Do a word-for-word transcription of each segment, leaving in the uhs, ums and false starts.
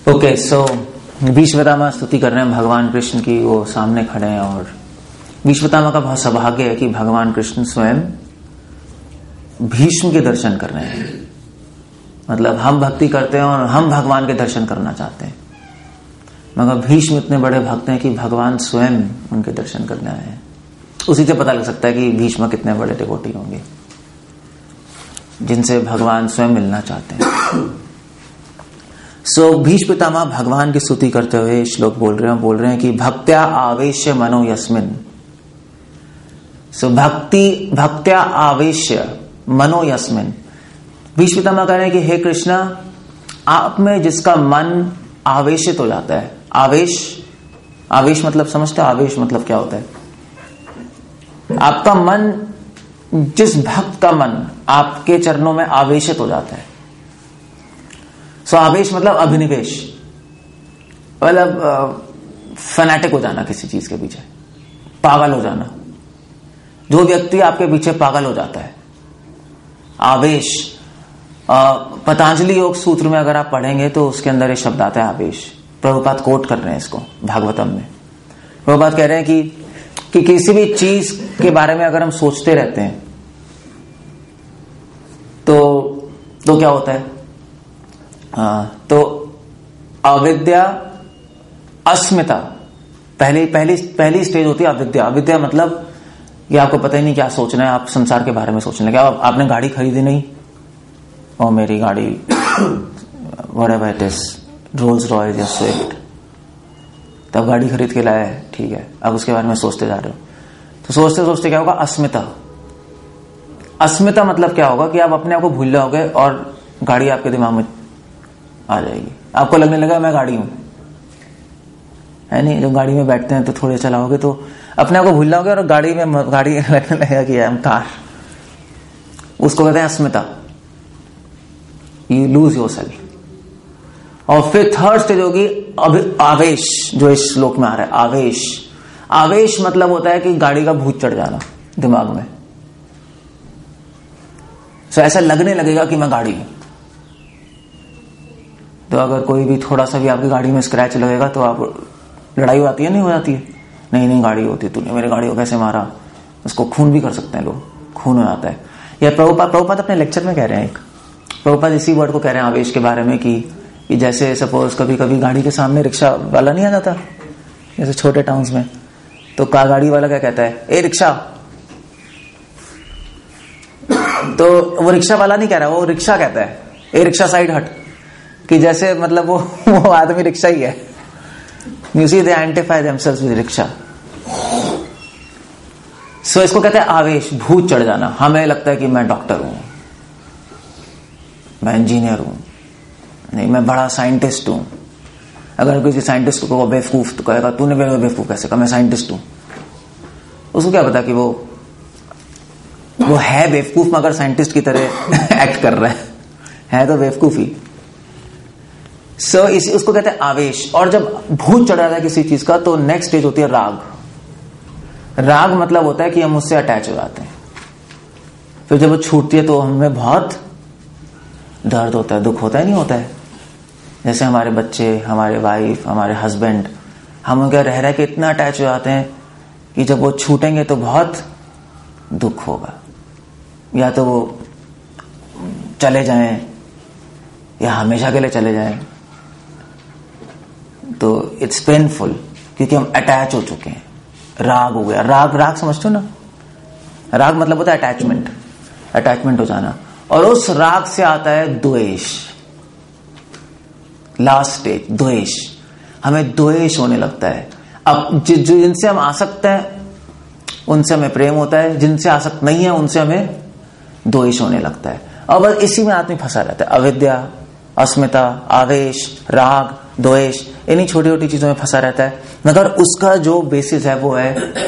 Okay, सो भीष्मपितामह स्तुति कर रहे हैं भगवान कृष्ण की, वो सामने खड़े हैं और भीष्मपितामह का बहुत सौभाग्य है कि भगवान कृष्ण स्वयं भीष्म के दर्शन कर रहे हैं। मतलब हम भक्ति करते हैं और हम भगवान के दर्शन करना चाहते हैं, मगर भीष्म इतने बड़े भक्त हैं कि भगवान स्वयं उनके दर्शन करने आए हैं। उसी से पता लग सकता है कि भीष्म कितने बड़े डिवोटी होंगे, जिनसे भगवान स्वयं मिलना चाहते हैं। सो so, भीष्म पितामह भगवान की स्तुति करते हुए श्लोक बोल रहे हैं बोल रहे हैं कि भक्त्या आवेश्य मनो यस्मिन। सो so, भक्ति भक्त्या आवेश्य मनो यस्मिन। भीष्म पितामह कह रहे हैं कि हे कृष्णा, आप में जिसका मन आवेशित हो जाता है। आवेश आवेश मतलब समझते हो? आवेश मतलब क्या होता है? आपका मन, जिस भक्त का मन आपके चरणों में आवेशित हो जाता है। सो आवेश मतलब अभिनिवेश, मतलब फैनेटिक हो जाना किसी चीज के पीछे, पागल हो जाना। जो व्यक्ति आपके पीछे पागल हो जाता है, आवेश। पतंजलि योग सूत्र में अगर आप पढ़ेंगे तो उसके अंदर ये शब्द आता है आवेश। प्रभुपाद कोट कर रहे हैं इसको भागवतम में। प्रभुपाद कह रहे हैं कि, कि किसी भी चीज के बारे में अगर हम सोचते रहते हैं तो तो क्या होता है? आ, तो अविद्या, अस्मिता, पहली पहली पहली स्टेज होती है अविद्या। अविद्या मतलब कि आपको पता ही नहीं क्या सोचना है, आप संसार के बारे में सोचने लगे। आप, आपने गाड़ी खरीदी नहीं, और मेरी गाड़ी whatever it is, Rolls Royce या स्विफ्ट, तब गाड़ी खरीद के लाया है, ठीक है। अब उसके बारे में सोचते जा रहे हो, तो सोचते सोचते क्या होगा? अस्मिता। अस्मिता मतलब क्या होगा कि आप अपने आप को भूल जाओगे और गाड़ी आपके दिमाग में आ जाएगी। आपको लगने लगा मैं गाड़ी हूं, है नहीं? जब गाड़ी में बैठते हैं तो थोड़े चलाओगे तो अपने आप को भूल जाओगे और गाड़ी में गाड़ी लगने लगेगा कि हम कार। उसको कहते हैं अस्मिता। You lose yourself. और फिर थर्ड स्टेज होगी आवेश, जो इस श्लोक में आ रहा है। आवेश आवेश मतलब होता है कि गाड़ी का भूत चढ़ जाना दिमाग में। सो ऐसा लगने लगेगा कि मैं गाड़ी हूं। तो अगर कोई भी थोड़ा सा भी आपकी गाड़ी में स्क्रैच लगेगा तो आप, लड़ाई हो जाती है, नहीं हो जाती है? नहीं नहीं गाड़ी होती है, तूने मेरी गाड़ी को कैसे मारा? उसको खून भी कर सकते हैं लोग, खून हो जाता है। यह प्रभुपाद प्रभुपाद अपने लेक्चर में कह रहे हैं, एक प्रभुपाद इसी वर्ड को कह रहे हैं आवेश के बारे में कि, कि जैसे सपोज कभी कभी गाड़ी के सामने रिक्शा वाला नहीं आ जाता, जैसे छोटे टाउन्स में, तो कार गाड़ी वाला क्या कहता है? A rickshaw. तो वो रिक्शा वाला नहीं कह रहा, वो रिक्शा कहता है ए रिक्शा साइड हट, कि जैसे मतलब वो वो आदमी रिक्शा ही है। You see they identify themselves with rickshaw. So इसको कहते हैं आवेश, भूत चढ़ जाना। हमें लगता है कि मैं डॉक्टर हूं, मैं इंजीनियर हूं, नहीं मैं बड़ा साइंटिस्ट हूं। अगर किसी साइंटिस्ट को बेवकूफ तो कहेगा तूने मेरे को बेवकूफ कैसे कहा? मैं साइंटिस्ट हूं। उसको क्या पता कि वो वो है बेवकूफ मगर साइंटिस्ट की तरह एक्ट कर रहा है, है तो बेवकूफ ही। सो so, इसी उसको कहते हैं आवेश। और जब भूत चढ़ जाता है किसी चीज का तो नेक्स्ट स्टेज होती है राग। राग मतलब होता है कि हम उससे अटैच हो जाते हैं। फिर जब वो छूटती है तो हमें बहुत दर्द होता है, दुख होता है, नहीं होता है? जैसे हमारे बच्चे, हमारे वाइफ, हमारे हस्बैंड, हम उनके रह रह के इतना अटैच हो जाते हैं कि जब वो छूटेंगे तो बहुत दुख होगा। या तो वो चले जाएं या हमेशा के लिए चले जाएं, तो इट्स पेनफुल क्योंकि हम अटैच हो चुके हैं। राग हो गया। राग राग समझते हो ना? राग मतलब होता है अटैचमेंट, अटैचमेंट हो जाना। और उस राग से आता है द्वेष। लास्ट स्टेज द्वेष। हमें द्वेष होने लगता है। अब जिनसे हम आसक्त हैं उनसे हमें प्रेम होता है, जिनसे आसक्त नहीं है उनसे हमें द्वेष होने लगता है। और बस इसी में आदमी फंसा रहता है। अविद्या, अस्मिता, आवेश, राग, द्वेष, इन्हीं छोटी छोटी चीजों में फंसा रहता है। मगर उसका जो बेसिस है वो है,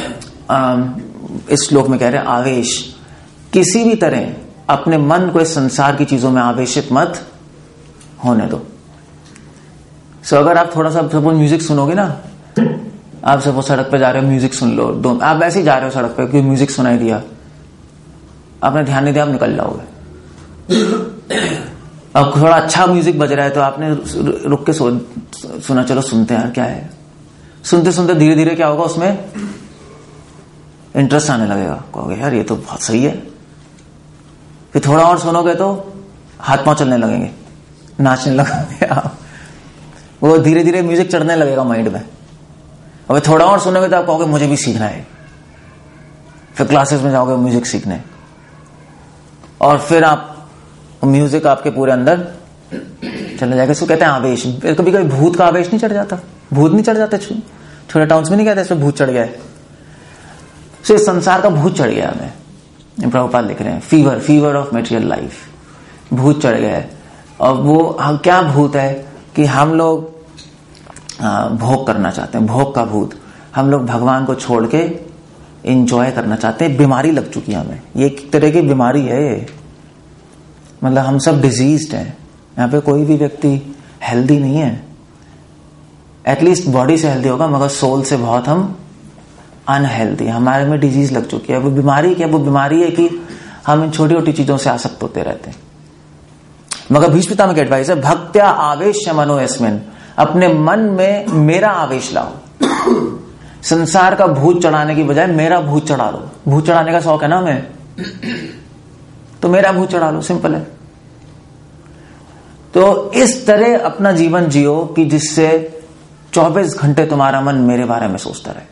इस श्लोक में कह रहे हैं आवेश। किसी भी तरह अपने मन को इस संसार की चीजों में आवेशित मत होने दो। सो अगर आप थोड़ा सा सपोज म्यूजिक सुनोगे ना, आप सपोज सड़क पे जा रहे हो, म्यूजिक सुन लो, दो आप वैसे ही जा रहे हो सड़क पे, क्योंकि म्यूजिक सुनाई दिया, आपने ध्यान नहीं दिया, आप निकल जाओगे। अब थोड़ा अच्छा म्यूजिक बज रहा है तो आपने रुक के सुना, चलो सुनते हैं यार क्या है। सुनते सुनते धीरे धीरे क्या होगा, उसमें इंटरेस्ट आने लगेगा, कहोगे यार ये तो बहुत सही है। फिर थोड़ा और सुनोगे तो हाथ पांव चलने लगेंगे, नाचने लगेंगे आप, वो धीरे धीरे म्यूजिक चढ़ने लगेगा माइंड में। अब थोड़ा और सुनोगे तो आप कहोगे मुझे भी सीखना है। फिर क्लासेस में जाओगे म्यूजिक सीखने, और फिर आप म्यूजिक आपके पूरे अंदर चले जाएगा। इसको कहते हैं आवेश। कभी कभी भूत का आवेश नहीं चढ़ जाता, भूत नहीं चढ़ जाते, छोटे टाउन्स में नहीं कहते इसमें भूत चढ़ गया है। सो इस संसार का भूत चढ़ गया हमें, प्रभुपाद लिख रहे हैं fever fever of material life, भूत चढ़ गया है। और वो हम क्या भूत है कि हम लोग भोग करना चाहते हैं, भोग का भूत। हम लोग भगवान को छोड़ के एंजॉय करना चाहते हैं। बीमारी लग चुकी है हमें, ये एक तरह की बीमारी है ये, मतलब हम सब डिजीज्ड हैं। यहाँ पे कोई भी व्यक्ति हेल्दी नहीं है, एटलीस्ट बॉडी से हेल्दी होगा, मगर सोल से बहुत हम अनहेल्दी, हमारे में डिजीज लग चुकी है। वो बीमारी क्या, वो बीमारी है कि हम इन छोटी छोटी चीजों से आसक्त होते रहते हैं। मगर भीष्म पितामह की एडवाइस है भक्त्या आवेश मनो यस्मिन्, अपने मन में मेरा आवेश लाओ। संसार का भूत चढ़ाने की बजाय मेरा भूत चढ़ा लो। भूत चढ़ाने का शौक है ना हमें, तो मेरा भूत चढ़ा लो, सिंपल है। तो इस तरह अपना जीवन जियो कि जिससे चौबीस घंटे तुम्हारा मन मेरे बारे में सोचता रहे।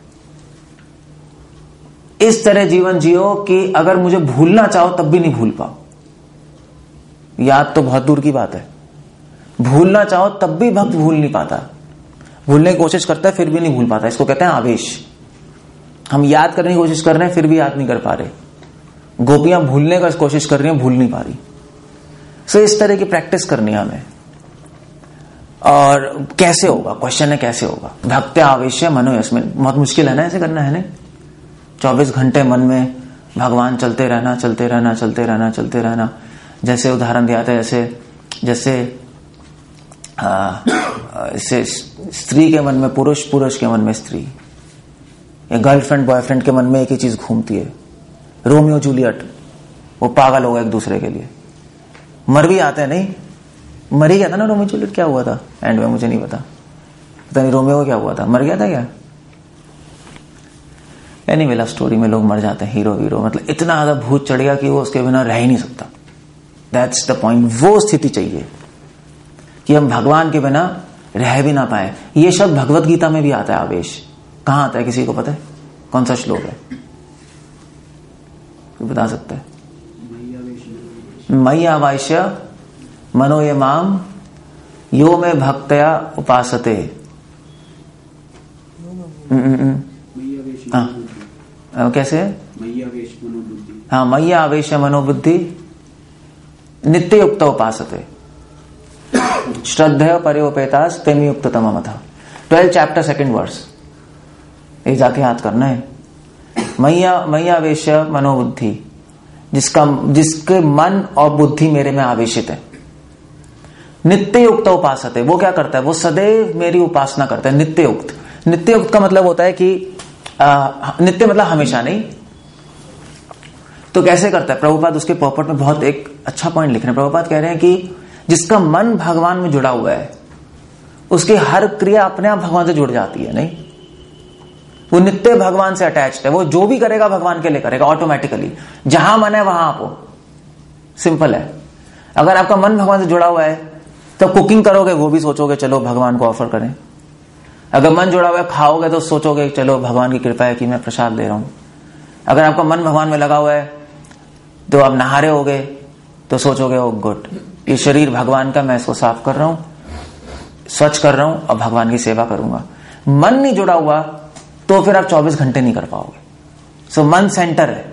इस तरह जीवन जियो कि अगर मुझे भूलना चाहो तब भी नहीं भूल पाओ। याद तो बहुत दूर की बात है, भूलना चाहो तब भी भक्त भूल नहीं पाता, भूलने की कोशिश करता है फिर भी नहीं भूल पाता। इसको कहते हैं आवेश। हम याद करने की कोशिश कर रहे हैं फिर भी याद नहीं कर पा रहे। गोपियां भूलने का कोशिश कर रही हैं, भूल नहीं पा रही। सो इस तरह की प्रैक्टिस करनी है हमें। और कैसे होगा, क्वेश्चन है कैसे होगा। भक्त्या आवेश्य मनो यस्मिन्, बहुत मुश्किल है ना ऐसे करना, है ना। चौबीस घंटे मन में भगवान चलते रहना चलते रहना चलते रहना चलते रहना। जैसे उदाहरण दिया था, जैसे जैसे जैसे स्त्री के मन में पुरुष, पुरुष के मन में स्त्री, या गर्लफ्रेंड बॉयफ्रेंड के मन में एक ही चीज घूमती है, रोमियो जूलियट, वो पागल हो गए एक दूसरे के लिए, मर भी आते हैं। नहीं मर ही गया था ना रोमियो जूलियट, क्या हुआ था एंड में मुझे नहीं पता, पता नहीं रोमियो को क्या हुआ था, मर गया था क्या। एनीवे लव स्टोरी में लोग मर जाते हैं, हीरो हीरो, मतलब इतना ज्यादा भूत चढ़ गया कि वो उसके बिना रह ही नहीं सकता। That's the point. वो स्थिति चाहिए कि हम भगवान के बिना रह भी ना पाए। ये शब्द भगवत गीता में भी आता है, आवेश। कहां आता है, किसी को पता है कौन सा श्लोक है, कोई बता सकता है। मयि आवेश्य मनो ये माम यो में भक्तया उपासते। हाँ कैसे है, हाँ मयि आवेश मनोबुद्धि नित्य युक्त उपासते श्रद्धेय पर्योपेतास तेमि युक्त तममथ। ट्वेल्थ चैप्टर सेकंड वर्स, ये जाके याद करना है। मैया मैया आवेश मनोबुद्धि, जिसका जिसके मन और बुद्धि मेरे में आवेशित है। नित्य युक्त उपासते, वो क्या करता है, वो सदैव मेरी उपासना करता है। नित्य युक्त, नित्य युक्त का मतलब होता है कि आ, नित्य मतलब हमेशा नहीं। तो कैसे करता है प्रभुपाद, उसके पॉपट में बहुत एक अच्छा पॉइंट लिख रहे हैं। प्रभुपाद कह रहे हैं कि जिसका मन भगवान में जुड़ा हुआ है, उसकी हर क्रिया अपने आप भगवान से जुड़ जाती है। नहीं, वो नित्य भगवान से अटैच्ड है। वो जो भी करेगा भगवान के लिए करेगा ऑटोमेटिकली। जहां मन है वहां आप हो, सिंपल है। अगर आपका मन भगवान से जुड़ा हुआ है तो कुकिंग करोगे वो भी सोचोगे चलो भगवान को ऑफर करें। अगर मन जुड़ा हुआ है खाओगे तो सोचोगे चलो भगवान की कृपा है कि मैं प्रसाद दे रहा हूं। अगर आपका मन भगवान में लगा हुआ है तो आप नहा रहे होगे तो सोचोगे ओ गुड, ये शरीर भगवान का, मैं इसको साफ कर रहा हूं, स्वच्छ कर रहा हूं और भगवान की सेवा करूंगा। मन नहीं जुड़ा हुआ तो फिर आप चौबीस घंटे नहीं कर पाओगे। सो so, मन सेंटर है।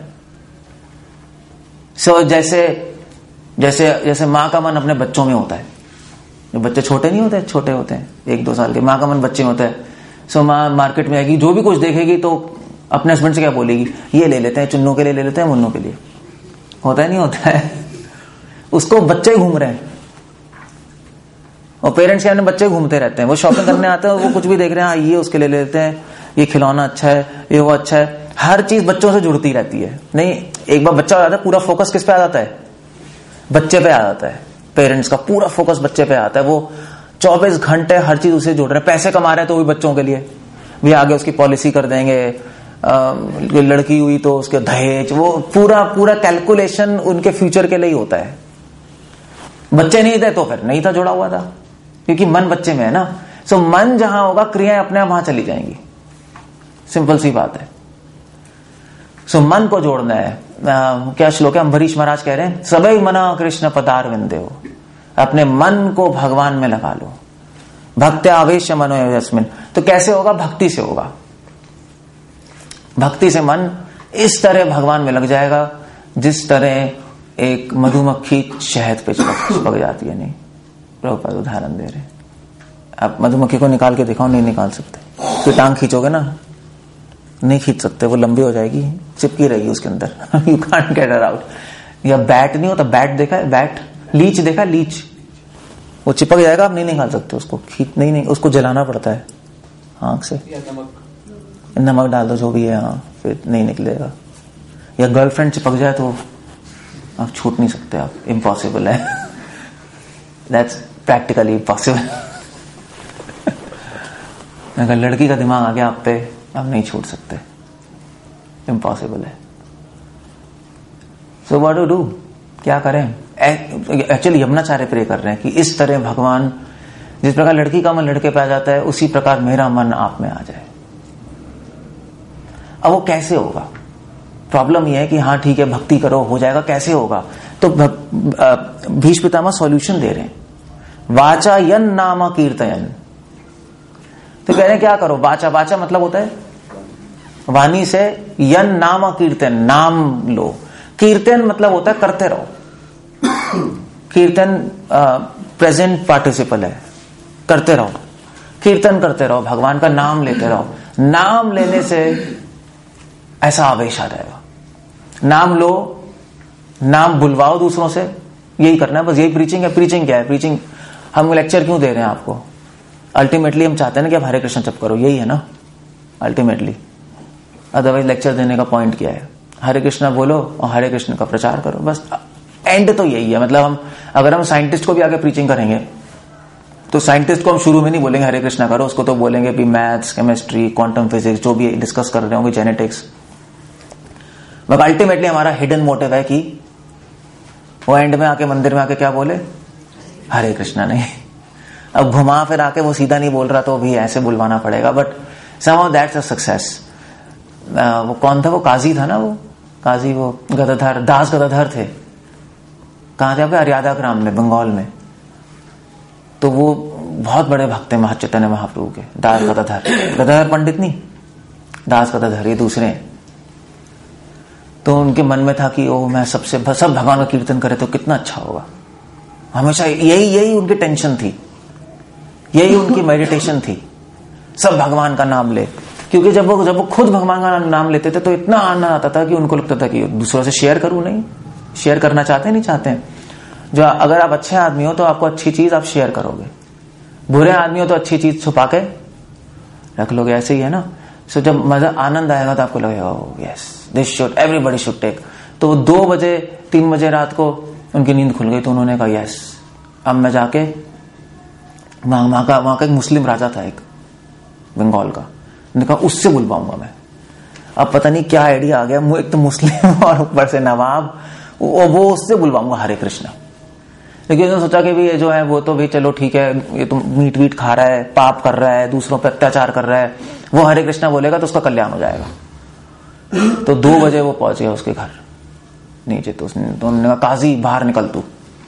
सो so, जैसे जैसे जैसे माँ का मन अपने बच्चों में होता है। जो बच्चे छोटे नहीं होते, छोटे होते हैं एक दो साल के, माँ का मन बच्चे में होता है। सो so, माँ मार्केट में आएगी, जो भी कुछ देखेगी तो अपने हस्बैंड से क्या बोलेगी, ये ले लेते हैं, चुन्नों के लिए ले लेते हैं, मुन्नों के लिए। होता है नहीं होता है, उसको बच्चे घूम रहे हैं और पेरेंट्स के बच्चे घूमते रहते हैं। वो शॉपिंग करने आते हैं, वो कुछ भी देख रहे हैं, हाँ ये उसके लिए ले लेते हैं, ये खिलौना अच्छा है, ये वो अच्छा है। हर चीज बच्चों से जुड़ती रहती है। नहीं, एक बार बच्चा हो जाता है पूरा फोकस किस पे आ जाता है, बच्चे पे आ जाता है। पेरेंट्स का पूरा फोकस बच्चे पे आता है, वो चौबीस घंटे हर चीज उसे जोड़ रहे हैं, पैसे कमा रहे हैं तो भी बच्चों के लिए भी आगे उसकी पॉलिसी कर देंगे, आ, लड़की हुई तो उसके दहेज, वो पूरा पूरा कैलकुलेशन उनके फ्यूचर के लिए ही होता है। बच्चे नहीं थे तो फिर नहीं था जुड़ा हुआ था, क्योंकि मन बच्चे में है ना। सो मन जहां होगा क्रियाएं अपने आप वहां चली जाएंगी, सिंपल सी बात है। सो मन को जोड़ना है। आ, क्या श्लोक है, अम्बरीश महाराज कह रहे हैं, सबई मना कृष्ण पदार विंदे हो, अपने मन को भगवान में लगा लो। भक्त्य आवेश मनो यस्मिन, तो कैसे होगा, भक्ति से होगा। भक्ति से मन इस तरह भगवान में लग जाएगा जिस तरह एक मधुमक्खी शहद पे चिपक जाती है। नहीं, प्रभुपाद उदाहरण दे रहे, आप मधुमक्खी को निकाल के दिखाओ, नहीं निकाल सकते। तो टांग खींचोगे ना, नहीं खींच सकते, वो लंबी हो जाएगी, चिपकी रहेगी उसके अंदर। You can't get her out. या बैट नहीं होता, बैट देखा है, बैट, लीच देखा, लीच, वो चिपक जाएगा, आप नहीं निकाल सकते उसको, खींच नहीं नहीं उसको जलाना पड़ता है आंख से, नमक नमक डाल दो जो भी है, हाँ, फिर नहीं निकलेगा। या गर्लफ्रेंड चिपक जाए तो आप छूट नहीं सकते, आप, इम्पॉसिबल है। That's practically impossible. अगर लड़की का दिमाग आ गया आप पे, आप नहीं छूट सकते, इम्पॉसिबल है। सो व्हाट टू डू, क्या करें? एक्चुअली यमुनाचार्य प्रे कर रहे हैं कि इस तरह भगवान, जिस प्रकार लड़की का मन लड़के पे आ जाता है, उसी प्रकार मेरा मन आप में आ जाए। अब वो कैसे होगा? प्रॉब्लम यह है कि हाँ ठीक है, भक्ति करो, हो जाएगा, कैसे होगा? तो भीष्म पितामह सॉल्यूशन दे रहे हैं, वाचा यन नाम कीर्तयन। तो कह रहे हैं क्या करो, वाचा, वाचा मतलब होता है वाणी से, यन नाम कीर्तन, नाम लो। कीर्तन मतलब होता है करते रहो। कीर्तन प्रेजेंट पार्टिसिपल है, करते रहो, कीर्तन करते रहो, भगवान का नाम लेते रहो। नाम लेने से ऐसा आवेश आ जाएगा। नाम लो, नाम बुलवाओ दूसरों से, यही करना है बस, यही प्रीचिंग है। प्रीचिंग क्या है? प्रीचिंग, हम लेक्चर क्यों दे रहे हैं आपको? अल्टीमेटली हम चाहते हैं ना कि आप हरे कृष्ण जप करो, यही है ना अल्टीमेटली। अदरवाइज लेक्चर देने का पॉइंट क्या है? हरे कृष्ण बोलो और हरे कृष्ण का प्रचार करो, बस एंड तो यही है। मतलब हम, अगर हम साइंटिस्ट को भी आगे प्रीचिंग करेंगे तो साइंटिस्ट को हम शुरू में नहीं बोलेंगे हरे कृष्णा करो, उसको तो बोलेंगे भी मैथ्स, केमिस्ट्री, क्वांटम फिजिक्स, जो भी डिस्कस कर रहे होंगे, जेनेटिक्स। मगर अल्टीमेटली हमारा हिडन मोटिव है कि वो एंड में आके, मंदिर में आके क्या बोले, हरे कृष्णा नहीं। अब घुमा फिर आके वो सीधा नहीं बोल रहा तो भी ऐसे बुलवाना पड़ेगा, but somehow that's a success. वो कौन था, वो काजी था ना, वो काजी, वो गदाधर, दास गदाधर थे। कहां थे? अरियादा ग्राम में, बंगाल में। तो वो बहुत बड़े भक्त हैं चैतन्य महाप्रभु के, दास गदाधर। गदाधर पंडित नहीं, दास गदाधर, ये दूसरे हैं। तो उनके मन में था कि ओ मैं सबसे सब भगवान का कीर्तन करे तो कितना अच्छा होगा। हमेशा यही यही उनकी टेंशन थी, यही उनकी मेडिटेशन थी, सब भगवान का नाम ले। क्योंकि जब वो जब वो खुद भगवान का नाम लेते थे तो इतना आनंद आता था कि उनको लगता था कि दूसरों से शेयर करूं। नहीं, शेयर करना चाहते नहीं चाहते हैं। जो अगर आप अच्छे आदमी हो तो आपको अच्छी चीज आप शेयर करोगे, बुरे आदमी हो तो अच्छी चीज छुपा के रख लोगे, ऐसे ही है ना। सो जब मजा आनंद आएगा तो आपको लगेगा oh yes this should everybody should take. तो दो बजे तीन बजे रात को उनकी नींद खुल गई तो उन्होंने कहा यस अब मैं जाके, वहां का वहां का एक मुस्लिम राजा था एक बंगाल का, उन्होंने कहा उससे बुलवाऊंगा मैं। अब पता नहीं क्या आइडिया आ गया, एक तो मुस्लिम और ऊपर से नवाब, वो उससे बुलवाऊंगा हरे कृष्णा। लेकिन उसने सोचा कि भी ये जो है वो तो भी चलो ठीक है, ये तो मीट वीट खा रहा है, पाप कर रहा है, दूसरों पर अत्याचार कर रहा है, वो हरे कृष्णा बोलेगा तो उसका कल्याण हो जाएगा। तो दो बजे वो पहुंच गया उसके घर नीचे। तो उसने तो उन्होंने कहा काजी बाहर निकल तू।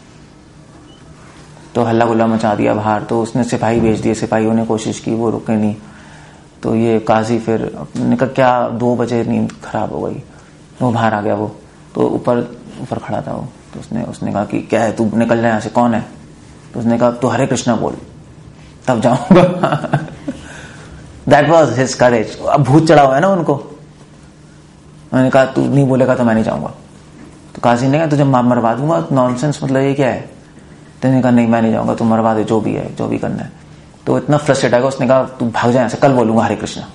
तो हल्ला गुल्ला मचा दिया बाहर। तो उसने सिपाही भेज दिए, सिपाहियों ने कोशिश की, वो रुके नहीं। तो ये काजी फिर ने कहा क्या, दो बजे नींद खराब हो गई, वो बाहर आ गया। वो तो ऊपर ऊपर खड़ा था वो। तो उसने उसने कहा कि क्या है, तू निकल जाए यहाँ से, कौन है? तो उसने कहा तू हरे कृष्णा बोल तब जाऊंगा। That was his courage. अब भूत चढ़ा हुआ है ना उनको। मैंने कहा तू नहीं बोलेगा तो मैं नहीं जाऊंगा। तो काजी ने कहा तुझे मरवा दूंगा, नॉनसेंस, मतलब ये क्या है? तो कहा नहीं मैं नहीं जाऊंगा, तू मरवा दे, जो भी है जो भी करना है। तो इतना फ्रस्ट्रेट आएगा, उसने कहा तू भाग जाए, कल बोलूंगा Hare Krishna.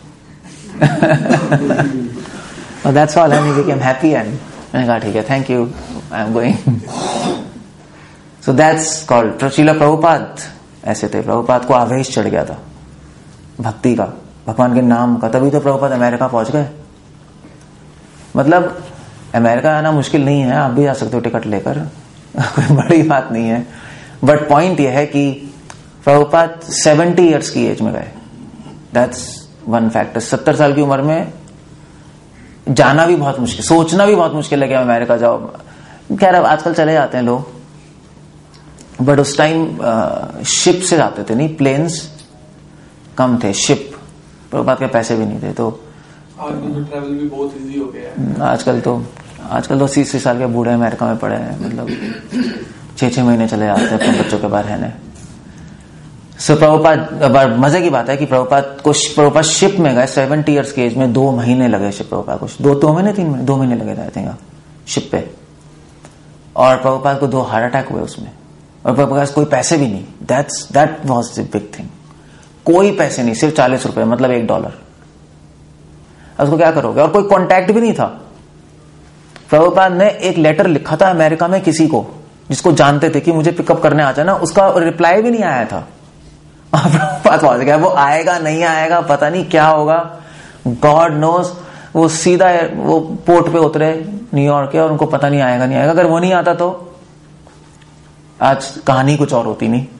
That's all, and he became happy. And मैंने कहा ठीक है, thank you, I am going. So that's called Srila Prabhupada ऐसे थे। प्रभुपाद को आवेश चढ़ गया था भक्ति का, भगवान के नाम का, तभी तो प्रभुपाद अमेरिका पहुंच गए। मतलब अमेरिका आना मुश्किल नहीं है, आप भी जा सकते हो टिकट लेकर, कोई बड़ी बात नहीं है। बट पॉइंट यह है कि प्रभुपाद सेवेंटी इयर्स की एज में गए, दैट्स वन फैक्टर। सत्तर साल की उम्र में जाना भी बहुत मुश्किल, सोचना भी बहुत मुश्किल है कि अमेरिका जाओ। खैर अब आजकल चले जाते हैं लोग, बट उस टाइम शिप से जाते थे, नहीं प्लेन्स कम थे, शिप। प्रभुपाद के पैसे भी नहीं थे, तो आजकल तो ट्रैवल भी बहुत इजी हो गया है। आजकल तो आजकल तो अस्सी अस्सी साल के बूढ़े अमेरिका में पड़े हैं, मतलब छह छह महीने चले जाते हैं अपने बच्चों के बाहर रहने। सो प्रभुपाद, मजे की बात है कि प्रभुपाद को प्रभुपाद शिप में गए सेवेंटी इयर्स की एज में, दो महीने लगे शिप प्रभुपाद को, दो दो महीने तीन महीने दो महीने लगे थे आई थिंक शिप पे। और प्रभुपाद को दो हार्ट अटैक हुए उसमें, और प्रभुपाद के कोई पैसे भी नहीं। That's that was the big thing, कोई पैसे नहीं, सिर्फ चालीस रुपए, मतलब एक डॉलर। उसको क्या करोगे, और कोई कांटेक्ट भी नहीं था। प्रभुपाद ने एक लेटर लिखा था अमेरिका में किसी को जिसको जानते थे कि मुझे पिकअप करने आ जाना, उसका रिप्लाई भी नहीं आया था। प्रभुपाद पहुंच गया, वो आएगा नहीं आएगा पता नहीं क्या होगा, गॉड नोस। वो सीधा वो पोर्ट पे उतरे न्यूयॉर्क के, और उनको पता नहीं आएगा नहीं आएगा। अगर वो नहीं आता तो आज कहानी कुछ और होती, नहीं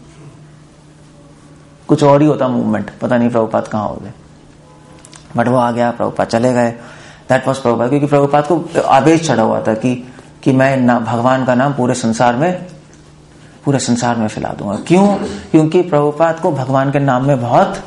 कुछ और ही होता मूवमेंट, पता नहीं प्रभुपाद कहां होते। बट वो आ गया, प्रभुपाद चले गए। दैट वाज प्रभुपाद, क्योंकि प्रभुपाद को आवेश चढ़ा हुआ था कि कि मैं ना भगवान का नाम पूरे संसार में पूरे संसार में फैला दूंगा। क्यों? क्योंकि प्रभुपाद को भगवान के नाम में बहुत,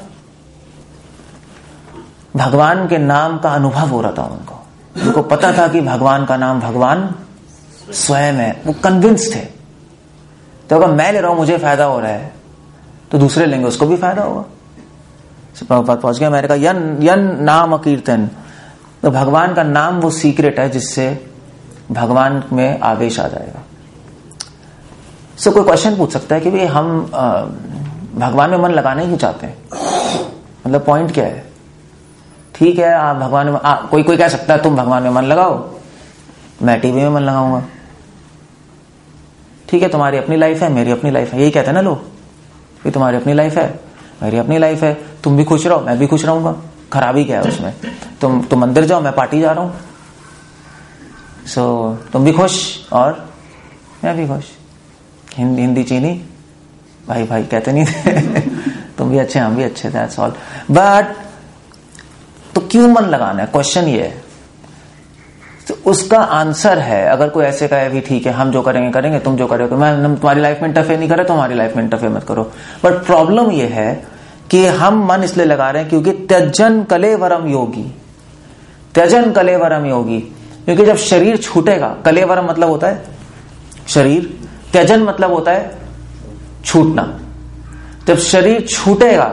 भगवान के नाम का अनुभव हो रहा था उनको। उनको पता था कि भगवान का नाम भगवान स्वयं है, वो कन्विंस थे। तो अगर मैं ले रहा हूं मुझे फायदा हो रहा है, तो दूसरे लेंगे उसको भी फायदा होगा। प्रभुपाद पहुंच गया अमेरिका। यन यन नाम कीर्तन, तो भगवान का नाम वो सीक्रेट है जिससे भगवान में आवेश आ जाएगा। सो so, कोई क्वेश्चन पूछ सकता है कि भाई हम आ, भगवान में मन लगाना ही क्यों चाहते हैं, मतलब पॉइंट क्या है? ठीक है, आप भगवान में आ, कोई कोई कह सकता है तुम भगवान में मन लगाओ, मैं टीवी में मन लगाऊंगा। ठीक है, तुम्हारी अपनी लाइफ है, मेरी अपनी लाइफ है, यही कहते हैं ना लोग, ये तुम्हारी अपनी लाइफ है, मेरी अपनी लाइफ है, तुम भी खुश रहो, मैं भी खुश रहूंगा, खराबी क्या है उसमें? तुम तुम मंदिर जाओ, मैं पार्टी जा रहा हूं, सो so, तुम भी खुश और मैं भी खुश। हिंदी हिंदी चीनी भाई भाई कहते नहीं थे तुम भी अच्छे हम भी अच्छे, दैट्स ऑल। बट तो क्यों मन लगाना है, क्वेश्चन ये है। तो उसका आंसर है, अगर कोई ऐसे कहे भी ठीक है हम जो करेंगे करेंगे, तुम जो करोगे, मैं तुम्हारी लाइफ में इंटरफेयर नहीं करे, तुम्हारी लाइफ में इंटरफेयर मत करो। बट प्रॉब्लम ये है कि हम मन इसलिए लगा रहे हैं क्योंकि त्यजन कलेवरम योगी, त्यजन कलेवरम योगी, क्योंकि जब शरीर छूटेगा, कलेवरम मतलब होता है शरीर, त्यजन मतलब होता है छूटना। जब शरीर छूटेगा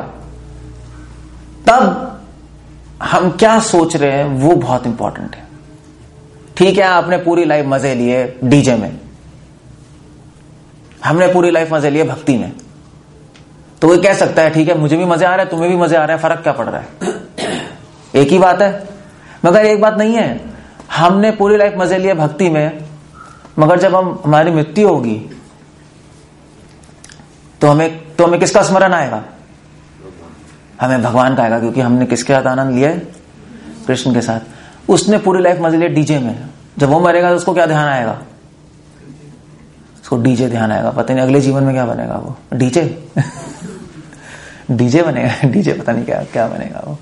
तब हम क्या सोच रहे हैं वो बहुत इंपॉर्टेंट है। ठीक है, आपने पूरी लाइफ मजे लिए डीजे में, हमने पूरी लाइफ मजे लिए भक्ति में, तो कोई कह सकता है ठीक है मुझे भी मजे आ रहे हैं, तुम्हें भी मजे आ रहे हैं, फर्क क्या पड़ रहा है? एक ही बात है। मगर एक बात नहीं है, हमने पूरी लाइफ मजे लिए भक्ति में, मगर जब हम हमारी मृत्यु होगी तो हमें तो हमें किसका स्मरण आएगा? हमें भगवान का आएगा, क्योंकि हमने किसके साथ आनंद लिया है? कृष्ण के साथ। उसने पूरी लाइफ मजे लिए डीजे में, जब वो मरेगा तो उसको क्या ध्यान आएगा? उसको डीजे ध्यान आएगा। पता नहीं अगले जीवन में क्या बनेगा वो, डीजे डीजे बनेगा, डीजे पता नहीं क्या क्या बनेगा वो,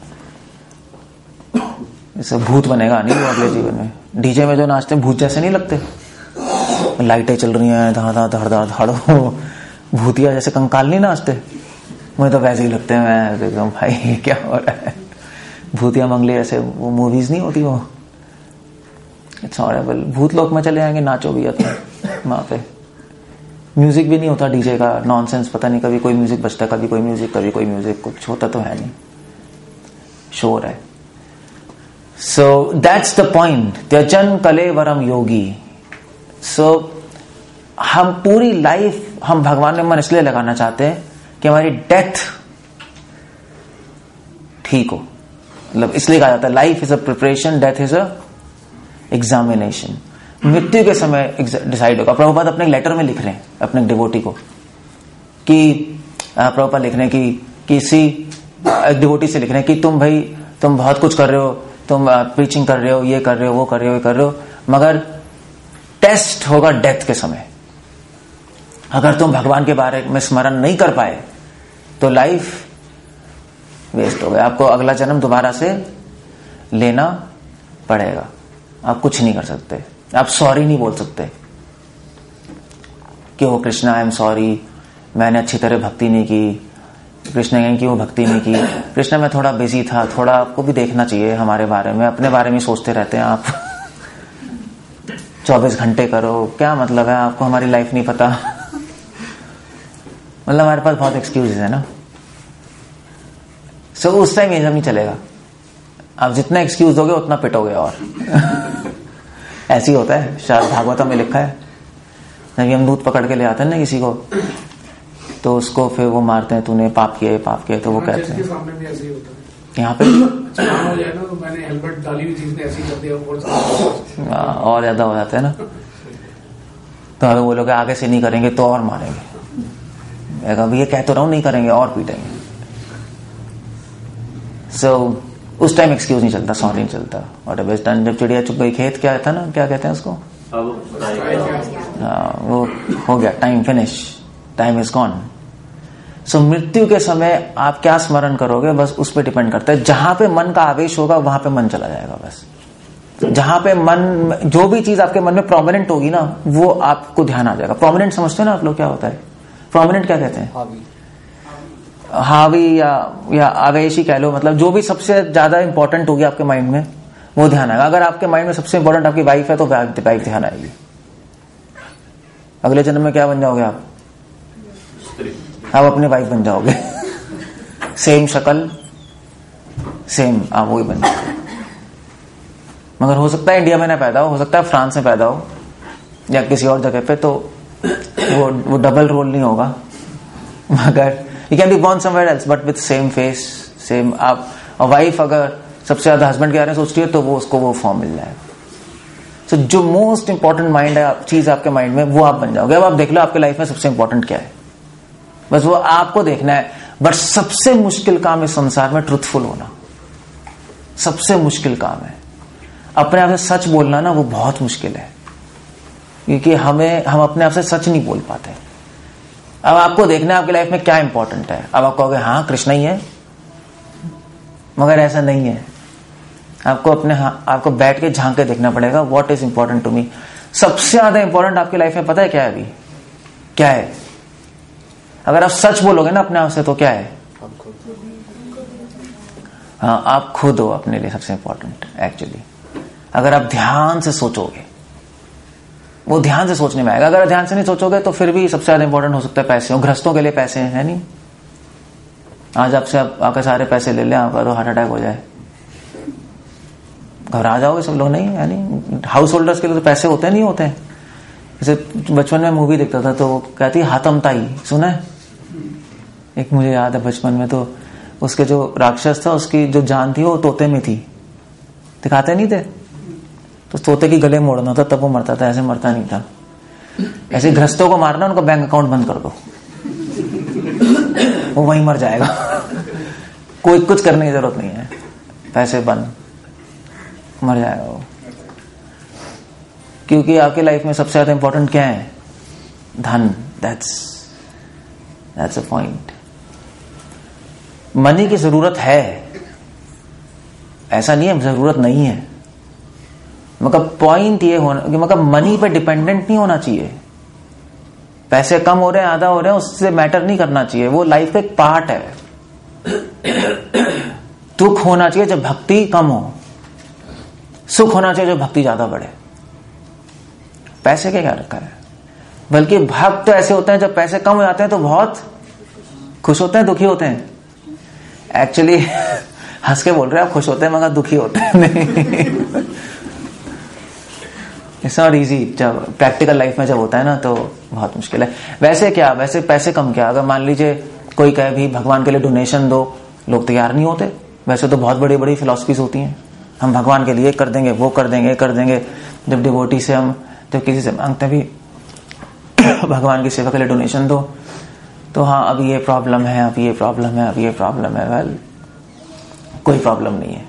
जैसे भूत बनेगा नहीं वो अगले जीवन में। डीजे में जो नाचते हैं भूत जैसे नहीं लगते, लाइटें चल रही हैं, धाड़ धाड़ धाड़ धाड़ धाड़ो, भूतिया जैसे कंकाल नहीं नाचते, मुझे तो वैसे ही लगते हैं। मैं देखता हूँ भाई क्या हो रहा है, भूतिया मंगली ऐसे वो मूवीज नहीं होती वो, इट्स हॉरिबल। भूत लोक में चले जाएंगे, नाचो भी अपने वहां पे, म्यूजिक भी नहीं होता डीजे का, नॉनसेंस, पता नहीं कभी कोई म्यूजिक बजता, कभी कोई म्यूजिक, कभी कोई म्यूजिक, कुछ होता तो है नहीं, शोर है। सो दैट्स द पॉइंट, त्यजन कलेवरम योगी। सो so, हम पूरी लाइफ हम भगवान में मन इसलिए लगाना चाहते हैं कि हमारी डेथ ठीक हो, मतलब इसलिए कहा जाता है life is a preparation, death is a examination. मृत्यु के समय डिसाइड होगा। प्रभुपाद अपने लेटर में लिख रहे हैं अपने डिवोटी को कि प्रभुपाद लिख रहे हैं कि किसी एक डिवोटी से लिख रहे हैं कि तुम भाई तुम बहुत कुछ कर रहे हो, तुम प्रीचिंग कर रहे हो, ये कर रहे हो, वो कर रहे हो, ये कर रहे हो, मगर टेस्ट होगा डेथ के समय। अगर तुम भगवान के बारे में स्मरण नहीं कर पाए तो लाइफ वेस्ट हो गया, आपको अगला जन्म दोबारा से लेना पड़ेगा। आप कुछ नहीं कर सकते, आप सॉरी नहीं बोल सकते कि वो कृष्णा आई एम सॉरी, मैंने अच्छी तरह भक्ति नहीं की। कृष्ण कहें कि वो भक्ति नहीं की, कृष्ण मैं थोड़ा बिजी था, थोड़ा आपको भी देखना चाहिए हमारे बारे में, अपने बारे में सोचते रहते हैं आप चौबीस घंटे करो, क्या मतलब है, आपको हमारी लाइफ नहीं पता। मतलब हमारे पास बहुत एक्सक्यूजेस है ना। सो so, उस टाइम ये सब नहीं चलेगा, आप जितना एक्सक्यूज दोगे उतना पिटोगे। और ऐसे ही होता है, शायद भागवतम में लिखा है, जब यमदूत पकड़ के ले आते हैं ना किसी को, तो उसको फिर वो मारते हैं, तूने पाप किया, पाप किया, तो वो कहते हैं यहाँ पे मैंने हेलमेट डाली हुई चीज ने ऐसे कर दिया, और ज्यादा हो जाता है ना। तो हमें बोलोगे आगे से नहीं करेंगे तो और मारेंगे, ये कह तो रहा हूं नहीं करेंगे और पीटेंगे। सो so, उस टाइम एक्सक्यूज नहीं चलता, सॉरी नहीं चलता। और जब चिड़िया चुप गई खेत, क्या था ना, क्या कहते हैं उसको, हाँ वो हो गया, time finish, time is gone. So मृत्यु के समय आप क्या स्मरण करोगे, बस उस पर डिपेंड करता है। जहां पे मन का आवेश होगा वहां पे मन चला जाएगा। बस जहां पे मन, जो भी चीज आपके मन में प्रोमिनेंट होगी ना, वो आपको ध्यान आ जाएगा। प्रोमिनेंट समझते हो ना आप लोग, क्या होता है प्रोमिनेंट, क्या कहते हैं, हावी, हावी या या आवेशी कह लो। मतलब जो भी सबसे ज्यादा इंपॉर्टेंट होगी आपके माइंड में वो ध्यान आएगा। अगर आपके माइंड में सबसे इंपॉर्टेंट आपकी वाइफ है तो वाइफ ध्यान आएगी। अगले जन्म में क्या बन जाओगे आप, आप अपनी वाइफ बन जाओगे। सेम शक्ल, सेम आप वही बन जाओगे। मगर हो सकता है इंडिया में ना पैदा हो, हो सकता है फ्रांस में पैदा हो या किसी और जगह पे, तो वो वो डबल रोल नहीं होगा। मगर you can be born somewhere else but with same face, same. आप वाइफ अगर सबसे ज्यादा हस्बैंड के बारे में सोचती है तो वो उसको वो फॉर्म मिल जाएगा। सो so, जो मोस्ट इंपॉर्टेंट माइंड है चीज आपके माइंड में, वो आप बन जाओगे। अब आप देख लो आपके लाइफ में सबसे इंपॉर्टेंट क्या है, बस वो आपको देखना है। बट सबसे मुश्किल काम इस संसार में ट्रुथफुल होना, सबसे मुश्किल काम है। अपने आप से सच बोलना ना, वो बहुत मुश्किल है, क्योंकि हमें हम अपने आप से सच नहीं बोल पाते। अब आपको देखना है आपकी लाइफ में क्या इंपॉर्टेंट है। अब आप कहोगे हाँ कृष्ण ही है, मगर ऐसा नहीं है। आपको अपने हाँ, आपको बैठ के झांक के देखना पड़ेगा, what is important to me. सबसे ज्यादा इंपॉर्टेंट आपकी लाइफ में पता है क्या है अभी, क्या है? अगर आप सच बोलोगे ना अपने आप से, तो क्या है? हाँ, आप खुद हो अपने लिए सबसे इंपॉर्टेंट एक्चुअली। अगर आप ध्यान से सोचोगे, वो ध्यान से सोचने में आएगा। अगर ध्यान से नहीं सोचोगे तो फिर भी सबसे ज्यादा इंपॉर्टेंट हो सकता है पैसे। गृहस्थों के लिए पैसे हैं नहीं, आज आपसे आप, आपके सारे पैसे ले लें, आपका तो हार्ट अटैक हो जाए, घबरा जाओगे सब लोग। नहीं, यानी हाउस होल्डर्स के लिए तो पैसे होते नहीं होते हैं। जैसे बचपन में मूवी देखता था तो कहती हातम ताई, सुना है? एक मुझे याद है बचपन में, तो उसके जो राक्षस था उसकी जो जान थी वो तोते में थी, दिखाते नहीं थे, तो तोते की गले मोड़ना था तब वो मरता था, ऐसे मरता नहीं था। ऐसे गृहस्थों को मारना, उनका बैंक अकाउंट बंद कर दो, वो वहीं मर जाएगा। कोई कुछ करने की जरूरत नहीं है, पैसे बंद, मर जाएगा वो। क्योंकि आपकी लाइफ में सबसे ज्यादा इंपॉर्टेंट क्या है? धन। That's that's a point. Money की जरूरत है, ऐसा नहीं है जरूरत नहीं है, मगर पॉइंट ये होना कि मतलब मनी पे डिपेंडेंट नहीं होना चाहिए। पैसे कम हो रहे हैं, आधा हो रहे हैं, उससे मैटर नहीं करना चाहिए, वो लाइफ का एक पार्ट है। दुख होना चाहिए जब भक्ति कम हो, सुख होना चाहिए जब भक्ति ज्यादा बढ़े। पैसे के क्या रखा है? बल्कि भक्त तो ऐसे होते हैं जब पैसे कम हो जाते हैं तो बहुत खुश होते हैं, दुखी होते हैं। एक्चुअली हंस के बोल रहे हैं आप, खुश होते हैं मगर दुखी होते हैं नहीं। It's not easy. जब प्रैक्टिकल लाइफ में जब होता है ना तो बहुत मुश्किल है। वैसे क्या, वैसे पैसे कम क्या, अगर मान लीजिए कोई कहे भी भगवान के लिए डोनेशन दो, लोग तैयार नहीं होते। वैसे तो बहुत बड़ी बड़ी फिलॉसफीज होती हैं, हम भगवान के लिए कर देंगे, वो कर देंगे, कर देंगे। जब डिवोटी से हम जब किसी से मांगते भी भगवान की सेवा के लिए डोनेशन दो, तो हाँ अब ये प्रॉब्लम है, अब ये प्रॉब्लम है, अब ये प्रॉब्लम है। वेल, कोई प्रॉब्लम नहीं है।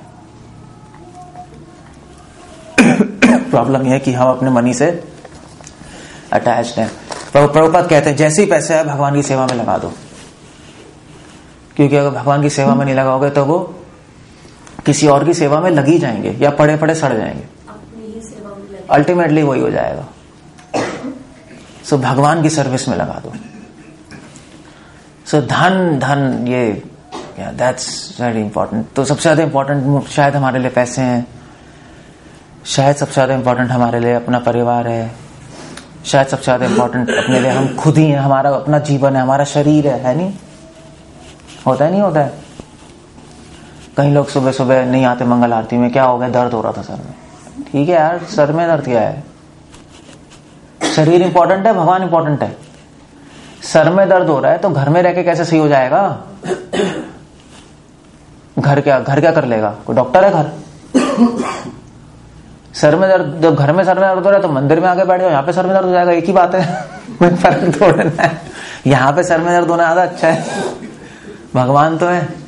प्रॉब्लम यह है कि हम अपने मनी से अटैच्ड हैं। प्रभुपाद कहते हैं जैसे ही पैसे आए भगवान की सेवा में लगा दो, क्योंकि अगर भगवान की सेवा में नहीं लगाओगे तो वो किसी और की सेवा में लगी जाएंगे या पड़े पड़े सड़ जाएंगे, अल्टीमेटली वही हो जाएगा। सो so, भगवान की सर्विस में लगा दो। सो so, धन धन ये दैट्स वेरी इंपॉर्टेंट। तो सबसे ज्यादा इंपॉर्टेंट शायद हमारे लिए पैसे हैं, शायद सबसे ज्यादा इंपॉर्टेंट हमारे लिए अपना परिवार है, शायद सबसे ज्यादा इंपॉर्टेंट अपने लिए हम खुद ही हैं, हमारा अपना जीवन है, हमारा शरीर है, है नहीं? होता है नहीं होता है? कई लोग सुबह सुबह नहीं आते मंगल आरती में, क्या हो गया? दर्द हो रहा था सर में। ठीक है यार, सर में दर्द क्या है? शरीर इंपॉर्टेंट है, भगवान इंपॉर्टेंट है। सर में दर्द हो रहा है तो घर में रह के कैसे सही हो जाएगा? घर क्या घर क्या कर लेगा? कोई डॉक्टर है घर? सर में दर्द, जब घर में सर में दर्द हो रहा है तो मंदिर में आके बैठ जाओ, यहाँ पे सर में दर्द हो जाएगा, एक ही बात है। कोई फर्क थोड़ा है। यहाँ पे सर में दर्द होना ज्यादा अच्छा है, भगवान तो है।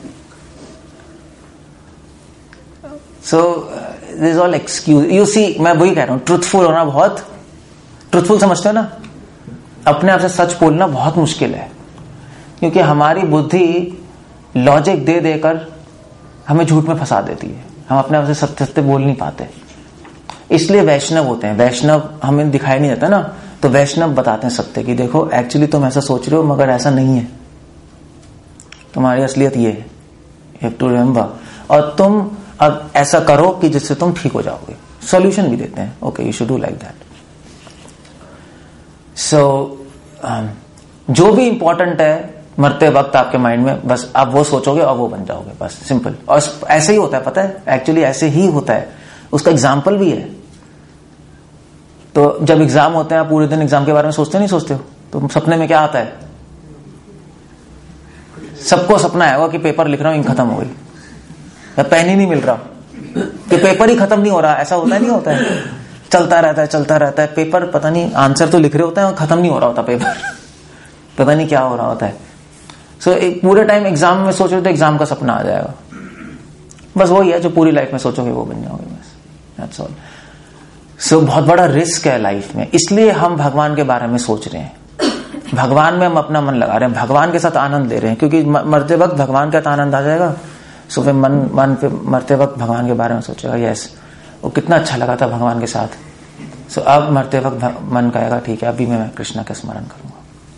So this all excuse. You see, मैं वही कह रहा हूँ, ट्रुथफुल होना बहुत, ट्रुथफुल समझते हो ना, अपने आप से सच बोलना बहुत मुश्किल है, क्योंकि हमारी बुद्धि लॉजिक दे देकर हमें झूठ में फंसा देती है। हम अपने आप से सत्य सत्य बोल नहीं पाते, इसलिए वैष्णव होते हैं। वैष्णव हमें दिखाई नहीं देता ना, तो वैष्णव बताते हैं सत्य की, देखो एक्चुअली तुम ऐसा सोच रहे हो मगर ऐसा नहीं है, तुम्हारी असलियत ये है, यू हैव टू रिमेंबर। और तुम अब ऐसा करो कि जिससे तुम ठीक हो जाओगे। सॉल्यूशन भी देते हैं, okay you should do like that. So जो भी इंपॉर्टेंट है मरते वक्त आपके माइंड में, बस आप वो सोचोगे और वो बन जाओगे, बस सिंपल। और ऐसे ही होता है, पता है, एक्चुअली ऐसे ही होता है। उसका एग्जाम्पल भी है। तो जब एग्जाम होते हैं, आप पूरे दिन एग्जाम के बारे में सोचते नहीं सोचते हो? तो सपने में क्या आता है? सबको सपना आएगा कि पेपर लिख रहा हूं, इंक खत्म हो गई, या पेन ही नहीं मिल रहा, कि पेपर ही खत्म नहीं हो रहा। ऐसा होता है नहीं होता है? चलता रहता है चलता रहता है पेपर, पता नहीं, आंसर तो लिख रहे होते हैं और खत्म नहीं हो रहा होता पेपर। पता नहीं क्या हो रहा होता है। सो so, एक पूरे टाइम एग्जाम में सोचोगे तो एग्जाम का सपना आ जाएगा। बस वही है जो पूरी लाइफ में सोचोगे वो बन जाओगे, बस दैट्स ऑल। सो बहुत बड़ा रिस्क है लाइफ में, इसलिए हम भगवान के बारे में सोच रहे हैं, भगवान में हम अपना मन लगा रहे हैं, भगवान के साथ आनंद ले रहे हैं, क्योंकि मरते वक्त भगवान का आनंद आ जाएगा। सो फिर मन मन पे मरते वक्त भगवान के बारे में सोचेगा, यस वो कितना अच्छा लगा था भगवान के साथ। सो अब मरते वक्त मन कहेगा ठीक है अभी मैं कृष्णा का स्मरण करूंगा।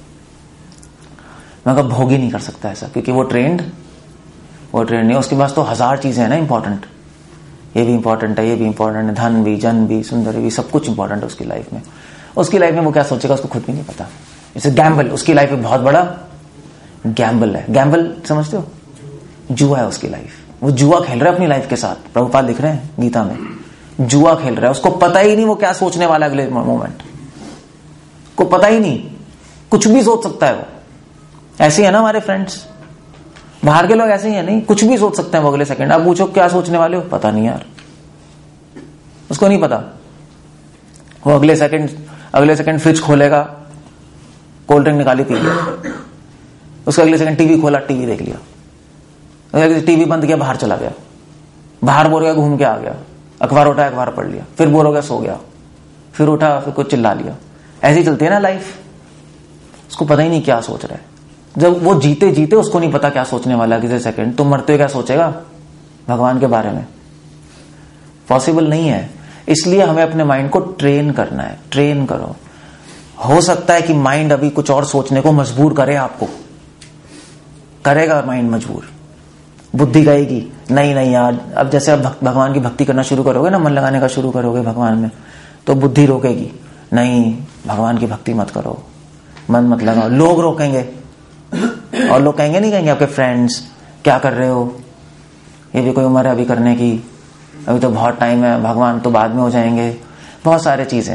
मगर भोग ही नहीं कर सकता ऐसा, क्योंकि वो ट्रेंड वो ट्रेंड नहीं। उसके पास तो हजार चीजें हैं ना इंपॉर्टेंट, ये भी इंपॉर्टेंट है, ये भी इंपॉर्टेंट है, धन भी, जन भी, सुंदरी भी, सब कुछ इंपॉर्टेंट है उसकी लाइफ में। उसकी लाइफ में वो क्या सोचेगा उसको खुद भी नहीं पता। जैसे गैम्बल, उसकी लाइफ में बहुत बड़ा गैम्बल है। गैम्बल समझते हो? जुआ है उसकी लाइफ। वो जुआ खेल रहा है अपनी लाइफ के साथ। प्रभुपाद लिख रहे हैं गीता में, जुआ खेल रहा है, उसको पता ही नहीं वो क्या सोचने वाला अगले मोमेंट को, पता ही नहीं, कुछ भी सोच सकता है वो। ऐसे ही है ना हमारे फ्रेंड्स, बाहर के लोग ऐसे ही है, नहीं कुछ भी सोच सकते हैं वो अगले सेकंड। आप पूछो क्या सोचने वाले हो, पता नहीं यार, उसको नहीं पता। वो अगले सेकंड अगले सेकंड फ्रिज खोलेगा, कोल्ड ड्रिंक निकाली पी लिया, उसका अगले सेकंड टीवी खोला, टीवी देख लिया, टीवी बंद किया, बाहर चला गया, बाहर बोर गया, घूम के आ गया, अखबार उठाया, अखबार पढ़ लिया, फिर बोर हो गया, सो गया, फिर उठा, फिर कुछ चिल्ला लिया। ऐसी चलती है ना लाइफ। उसको पता ही नहीं क्या सोच रहा है। जब वो जीते जीते उसको नहीं पता क्या सोचने वाला है किसी सेकंड, तो मरते हुए क्या सोचेगा भगवान के बारे में? पॉसिबल नहीं है। इसलिए हमें अपने माइंड को ट्रेन करना है। ट्रेन करो। हो सकता है कि माइंड अभी कुछ और सोचने को मजबूर करे, आपको करेगा माइंड मजबूर, बुद्धि कहेगी नहीं नहीं यार। अब जैसे आप भगवान की भक्ति करना शुरू करोगे ना, मन लगाने का शुरू करोगे भगवान में, तो बुद्धि रोकेगी, नहीं भगवान की भक्ति मत करो, मन मत लगाओ। लोग रोकेंगे, और लोग कहेंगे नहीं कहेंगे आपके फ्रेंड्स क्या कर रहे हो, ये भी कोई उम्र है अभी करने की, अभी तो बहुत टाइम है, भगवान तो बाद में हो जाएंगे, बहुत सारे चीजें।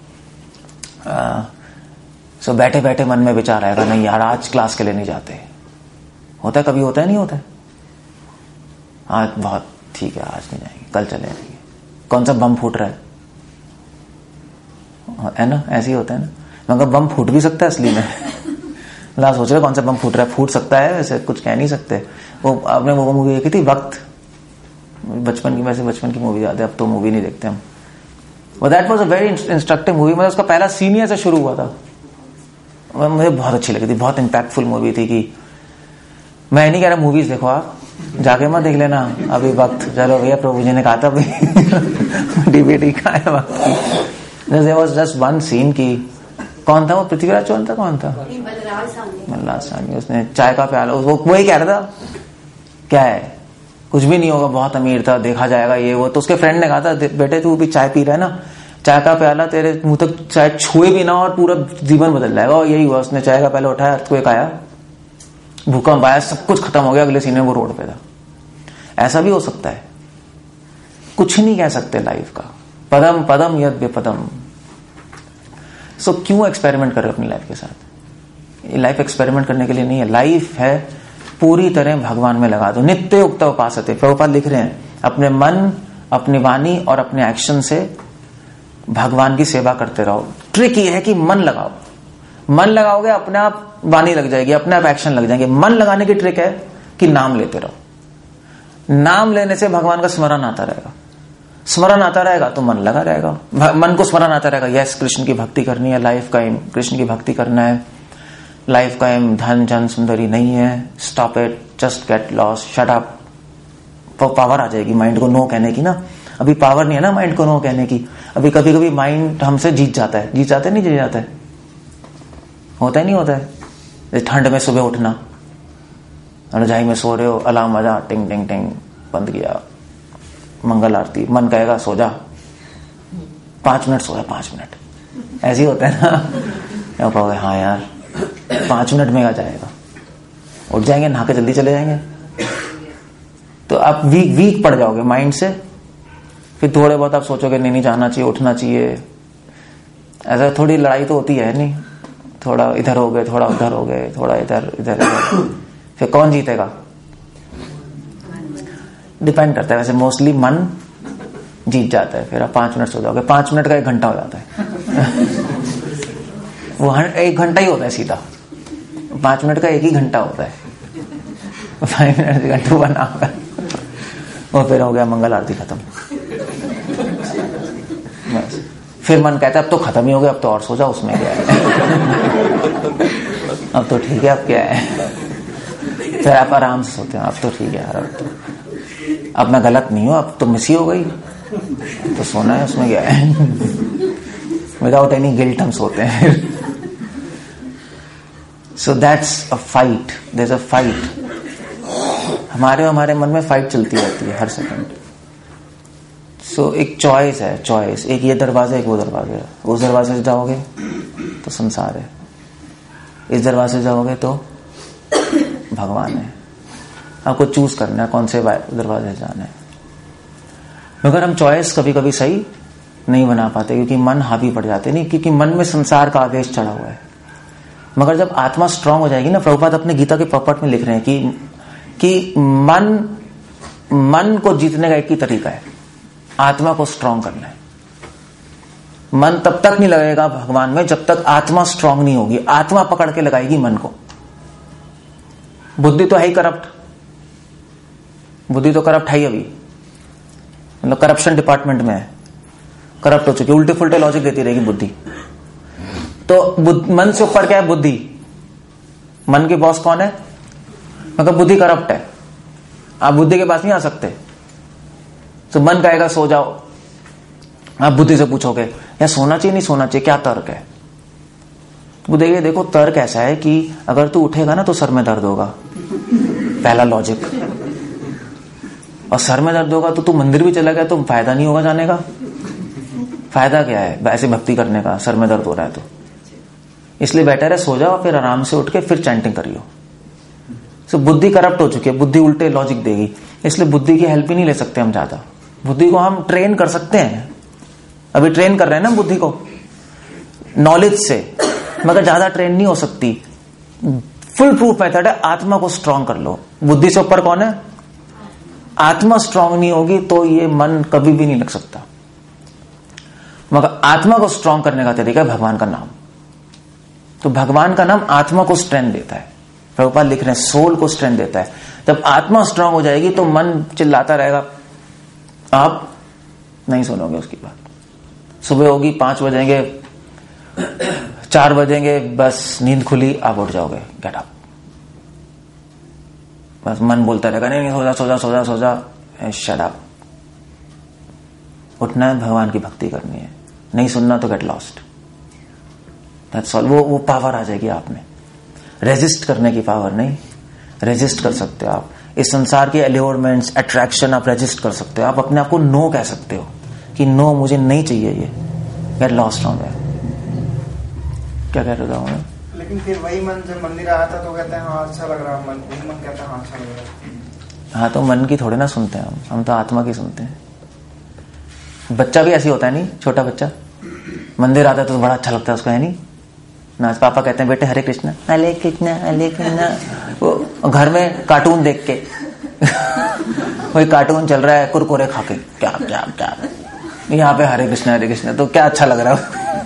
सो बैठे बैठे मन में विचार आएगा नहीं यार आज क्लास के लिए नहीं जाते। होता है कभी, होता है नहीं होता है? आज बहुत ठीक है, आज नहीं जाएंगे, कल चले जाएंगे। कौन सा बम फूट रहा है? है ना, ऐसे ही होता है ना। मगर बम फूट भी सकता है असली में। ला सोच रहे कौन सा बम फूट रहा है, फूट सकता है, वैसे कुछ कह नहीं सकते। वो आपने वो मूवी देखी थी वक्त, बचपन की, वैसे बचपन की मूवी याद है, अब तो मूवी नहीं देखते हम। वो that was a very instructive movie. मतलब उसका पहला सीनियर से शुरू हुआ था, मुझे बहुत अच्छी लगी थी, बहुत इम्पैक्टफुल मूवी थी। कि मैं नहीं कह रहा मूवीज देखो, आप जाके मत देख लेना अभी वक्त, चलो भैया प्रभु जी ने कहा था डीवीडी का है वक्त। There was just one scene की, कौन था वो, पृथ्वीराज चौहान था, कौन था, बलराज साहनी, उसने चाय का प्याला, वो वही कह रहा था क्या है, कुछ भी नहीं होगा, बहुत अमीर था, देखा जाएगा ये वो। तो उसके फ्रेंड ने कहा था बेटे तू भी चाय पी रहा है ना, चाय का प्याला तेरे मुंह तक चाय छुए भी ना और पूरा जीवन बदल जाएगा। और यही हुआ, उसने चाय का प्याला उठाया, अर्थक्वेक आया, भूकंप आया, सब कुछ खत्म हो गया। अगले सीन में वो रोड पे था। ऐसा भी हो सकता है, कुछ नहीं कह सकते लाइफ का, पदम पदम यद विपदम। सो क्यों एक्सपेरिमेंट कर रहे हो अपनी लाइफ के साथ? ये लाइफ एक्सपेरिमेंट करने के लिए नहीं है, लाइफ है पूरी तरह भगवान में लगा दो। नित्य उक्त उपासते, प्रभुपाद लिख रहे हैं, अपने मन, अपनी वाणी और अपने एक्शन से भगवान की सेवा करते रहो। ट्रिक ये है कि मन लगाओ, मन लगाओगे अपने आप वाणी लग जाएगी, अपने आप एक्शन लग जाएंगे। मन लगाने की ट्रिक है कि नाम लेते रहो। नाम लेने से भगवान का स्मरण आता रहेगा, स्मरण आता रहेगा तो मन लगा रहेगा, मन को स्मरण आता रहेगा, यस कृष्ण की भक्ति करनी है, लाइफ का एम कृष्ण की भक्ति करना है, लाइफ का एम धन जन सुंदरी नहीं है, stop it, just get lost, shut up. तो पावर आ जाएगी माइंड को नो कहने की ना। अभी पावर नहीं है ना माइंड को नो कहने की। अभी कभी कभी माइंड हमसे जीत जाता है, जीत जाता है नहीं जीत जाता है, होता ही नहीं होता है। ठंड में सुबह उठना, रजाई में सो रहे हो, अलार्म बजा, टिंग टिंग टिंग, बंद किया, मंगल आरती, मन कहेगा सो जा, पांच मिनट सोया, पांच मिनट, ऐसे ही होता है ना। कहोगे हाँ यार पांच मिनट में आ जाएगा, उठ जाएंगे, नहा के जल्दी चले जाएंगे। तो आप वीक वीक पड़ जाओगे माइंड से। फिर थोड़े बहुत आप सोचोगे नहीं नहीं जाना चाहिए, उठना चाहिए। ऐसा थोड़ी लड़ाई तो होती है नहीं, थोड़ा इधर हो गए, थोड़ा उधर हो गए, थोड़ा इधर इधर इधर। फिर कौन जीतेगा? डिपेंड करता है। वैसे मोस्टली मन जीत जाता है। फिर आप पांच मिनट सो जाओगे, पांच मिनट का एक घंटा हो जाता है। वो एक घंटा ही होता है सीधा, पांच मिनट का एक ही घंटा होता है। फाइव मिनट घंटा बना होगा, वो फिर हो गया मंगल आरती खत्म। बस फिर मन कहता है अब तो खत्म ही हो गया, अब तो और सो जाओ, उसमें क्या है। अब तो ठीक है, अब क्या है। फिर आप आराम से सोते हो, अब तो ठीक है यार, अब तो अब मैं गलत नहीं हूं, अब तो मिस ही हो गई, तो सोना है, उसमें क्या है। विदाउट एनी गिल्ट हम सोते हैं। So that's a fight, there is a fight. हमारे हमारे मन में फाइट चलती रहती है हर सेकंड। सो so, एक चॉइस है, चॉइस, एक ये दरवाजा, एक वो दरवाजा। उस दरवाजे से जाओगे तो संसार है, इस दरवाजे से जाओगे तो भगवान है। आपको चूज करना है कौन से दरवाजे से जाना है। मगर हम चॉइस कभी कभी सही नहीं बना पाते, क्योंकि मन हावी पड़ जाते नहीं, क्योंकि मन में संसार का आवेश चढ़ा हुआ है। मगर जब आत्मा स्ट्रांग हो जाएगी ना, प्रभुपाद अपने गीता के प्रॉपर्ट में लिख रहे हैं कि कि मन मन को जीतने का एक ही तरीका है, आत्मा को स्ट्रांग करना है। मन तब तक नहीं लगेगा भगवान में जब तक आत्मा स्ट्रांग नहीं होगी। आत्मा पकड़ के लगाएगी मन को। बुद्धि तो है ही करप्ट, बुद्धि तो करप्ट है ही, अभी मतलब करप्शन डिपार्टमेंट में है, करप्ट हो चुकी, उल्टे फुल्टे लॉजिक देती रहेगी बुद्धि। तो मन से ऊपर क्या है? बुद्धि। मन के बॉस कौन है? मतलब बुद्धि करप्ट है, आप बुद्धि के पास नहीं आ सकते। तो मन कहेगा सो जाओ, आप बुद्धि से पूछोगे या सोना चाहिए नहीं सोना चाहिए, क्या तर्क है? बुद्धि ये देखो तर्क ऐसा है कि अगर तू उठेगा ना तो सर में दर्द होगा, पहला लॉजिक। और सर में दर्द होगा तो तू मंदिर भी चला गया तो फायदा नहीं होगा जाने का। फायदा क्या है ऐसे भक्ति करने का, सर में दर्द हो रहा है तो? इसलिए बेटर है सो जाओ, फिर आराम से उठ के फिर चैंटिंग करियो। तो बुद्धि करप्ट हो चुकी है, बुद्धि उल्टे लॉजिक देगी, इसलिए बुद्धि की हेल्प ही नहीं ले सकते हम ज्यादा। बुद्धि को हम ट्रेन कर सकते हैं, अभी ट्रेन कर रहे हैं ना बुद्धि को नॉलेज से, मगर ज्यादा ट्रेन नहीं हो सकती। फुल प्रूफ मेथड है आत्मा को स्ट्रांग कर लो। बुद्धि से ऊपर कौन है? आत्मा स्ट्रांग नहीं होगी तो ये मन कभी भी नहीं लग सकता। मगर आत्मा को स्ट्रांग करने का तरीका है भगवान का नाम। तो भगवान का नाम आत्मा को स्ट्रेंथ देता है। प्रभुपाद लिख रहे हैं सोल को स्ट्रेंथ देता है। जब आत्मा स्ट्रांग हो जाएगी तो मन चिल्लाता रहेगा, आप नहीं सुनोगे उसकी बात। सुबह होगी, पांच बजेंगे, चार बजेंगे, बस नींद खुली, आप उठ जाओगे, गेट अप। बस मन बोलता रहेगा, नहीं नहीं सो जा सो जा सो जा सो जा, शट अप। उठना है, भगवान की भक्ति करनी है, नहीं सुनना तो गेट लॉस्ट। That's all. वो वो पावर आ जाएगी आप में। रेजिस्ट करने की पावर नहीं, रेजिस्ट कर सकते हो आप। इस संसार के एलियोरमेंट्स, अट्रैक्शन आप रेजिस्ट कर सकते हो। आप अपने आप को नो कह सकते हो कि नो, मुझे नहीं चाहिए ये, गेट लॉस्ट ऑन दैट। क्या कह रहा हूँ? लेकिन फिर वही मन जब मंदिर आया था तो कहते हैं हाँ अच्छा लग रहा है, मन वही मन कहता है हाँ अच्छा लग रहा है। हाँ, तो मन की थोड़े ना सुनते हैं हम हम तो आत्मा की सुनते हैं। बच्चा भी ऐसी होता है, नहीं, छोटा बच्चा मंदिर आता है तो बड़ा अच्छा लगता है उसको, है नहीं ना। पापा कहते हैं बेटे हरे कृष्णा, हरे कृष्णा हरे कृष्णा। वो घर में कार्टून देख के कोई कार्टून चल रहा है, कुरकुरे खा के, क्या क्या क्या, यहाँ पे हरे कृष्णा हरे कृष्णा, तो क्या अच्छा लग रहा है।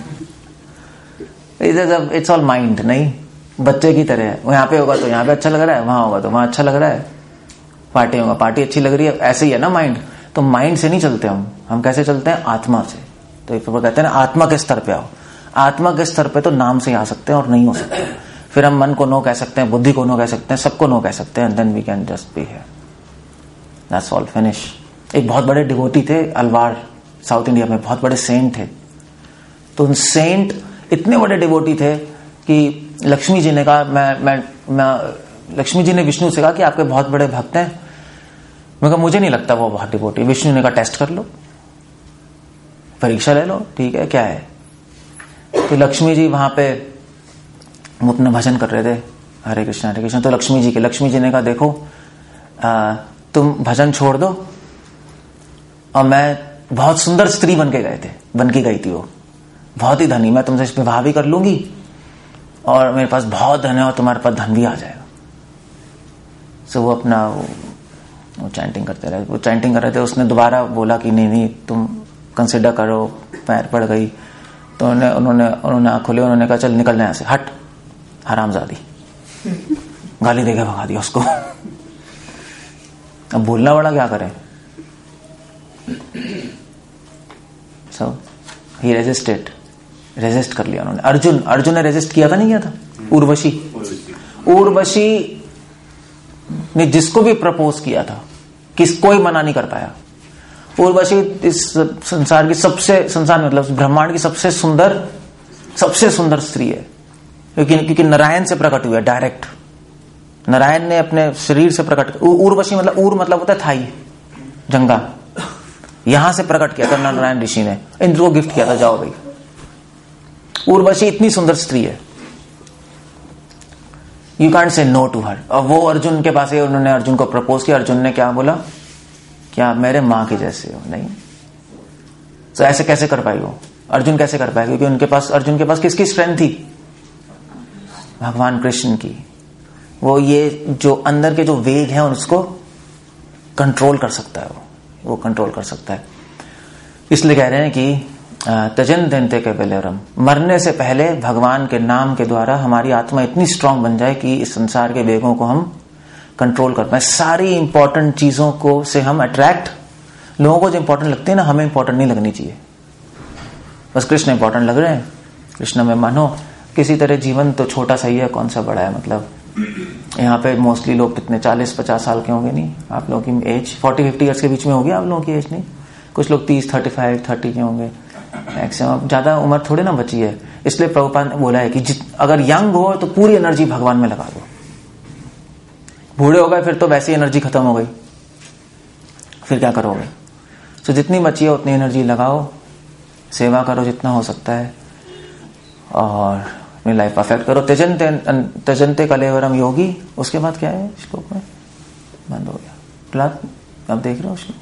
इट्स ऑल माइंड, नहीं, बच्चे की तरह है। वो यहाँ पे होगा तो यहाँ पे अच्छा लग रहा है, वहां होगा तो वहां अच्छा लग रहा है, पार्टी होगा पार्टी अच्छी लग रही है, ऐसे ही है ना माइंड। तो माइंड से नहीं चलते हम हम कैसे चलते हैं? आत्मा से। तो एक कहते हैं ना आत्मा के स्तर पे आओ। आत्मा के स्तर पे तो नाम से आ सकते हैं और नहीं हो सकते। फिर हम मन को नो कह सकते हैं, बुद्धि को नो कह सकते हैं, सबको नो कह सकते हैं, and then we can just be here, that's all, finish. एक बहुत बड़े डिवोटी थे अलवार, साउथ इंडिया में, बहुत बड़े सेंट थे। तो उन सेंट इतने बड़े डिवोटी थे कि लक्ष्मी जी ने कहा, मैं मैं मैं लक्ष्मी जी ने विष्णु से कहा कि आपके बहुत बड़े भक्त हैं। मैं कहा मुझे नहीं लगता वो बहुत डिवोटी। विष्णु ने कहा टेस्ट कर लो, परीक्षा ले लो, ठीक है क्या है। तो लक्ष्मी जी वहां पे वो अपना भजन कर रहे थे, हरे कृष्ण हरे कृष्ण। तो लक्ष्मी जी के लक्ष्मी जी ने कहा देखो आ, तुम भजन छोड़ दो, और मैं बहुत सुंदर स्त्री बन के गए थे, बन के गई थी वो, बहुत ही धनी, मैं तुमसे विवाह भी कर लूंगी और मेरे पास बहुत धन है और तुम्हारे पास धन भी आ जाएगा। सो वो अपना वो, वो चैंटिंग करते रहे, वो चैंटिंग कर रहे थे। उसने दोबारा बोला कि नहीं नहीं तुम कंसिडर करो, पैर पड़ गई। तो उन्होंने उन्होंने उन्होंने आँख खोली, उन्होंने कहा चल निकल यहाँ से, हट हरामजादी, गाली देके भगा दिया उसको। अब बोलना बड़ा क्या करे। सो ही रेजिस्टेड, रेजिस्ट कर लिया उन्होंने। अर्जुन अर्जुन ने रेजिस्ट किया था, नहीं किया था? उर्वशी उर्वशी ने जिसको भी प्रपोज किया था, किस कोई मना नहीं कर पाया। उर्वशी इस संसार की सबसे, संसार में मतलब ब्रह्मांड की सबसे सुंदर सबसे सुंदर स्त्री है, क्योंकि क्योंकि नारायण से प्रकट हुआ, डायरेक्ट नारायण ने अपने शरीर से प्रकट। उर्वशी मतलब उर मतलब होता है थाई, जंगा, यहां से प्रकट किया था नारायण ऋषि ने, इंद्र को गिफ्ट किया था, जाओ भाई। उर्वशी इतनी सुंदर स्त्री है, you can't say no to her. और वो अर्जुन के पास है, उन्होंने अर्जुन को प्रपोज किया। अर्जुन ने क्या बोला? क्या मेरे मां के जैसे हो? नहीं। तो ऐसे कैसे कर पाई वो? अर्जुन कैसे कर पाए? क्योंकि उनके पास, अर्जुन के पास किसकी स्ट्रेंथ थी? भगवान कृष्ण की। वो ये जो अंदर के जो वेग हैं उसको कंट्रोल कर सकता है, वो वो कंट्रोल कर सकता है। इसलिए कह रहे हैं कि तजन दंते के बेलेरम, मरने से पहले भगवान के नाम के द्वारा हमारी आत्मा इतनी स्ट्रांग बन जाए कि इस संसार के वेगों को हम कंट्रोल कर पाए। सारी इंपॉर्टेंट चीजों को से हम अट्रैक्ट, लोगों को जो इंपॉर्टेंट लगती है ना, हमें इंपॉर्टेंट नहीं लगनी चाहिए। बस कृष्ण इंपॉर्टेंट लग रहे हैं, कृष्ण में मानो। किसी तरह जीवन तो छोटा सा ही है, कौन सा बड़ा है। मतलब यहाँ पे मोस्टली लोग कितने चालीस पचास साल के होंगे, नहीं आप लोगों की एज फोर्टी फिफ्टी ईयर्स के बीच में होगी आप लोगों की एज, नहीं कुछ लोग तीस थर्टी फाइव थर्टी के होंगे मैक्सिमम। ज्यादा उम्र थोड़ी ना बची है। इसलिए प्रभुपाद ने बोला है कि अगर यंग हो तो पूरी एनर्जी भगवान में लगा दो, बूढ़े हो गए फिर तो वैसी एनर्जी खत्म हो गई, फिर क्या करोगे। तो जितनी बची है उतनी एनर्जी लगाओ, सेवा करो जितना हो सकता है, और अपनी लाइफ परफेक्ट करो। त्यजन्ते त्यजन्ते कलेवरम योगी। उसके बाद क्या है श्लोक में? बंद हो गया क्लास, आप देख रहे हो श्लोक।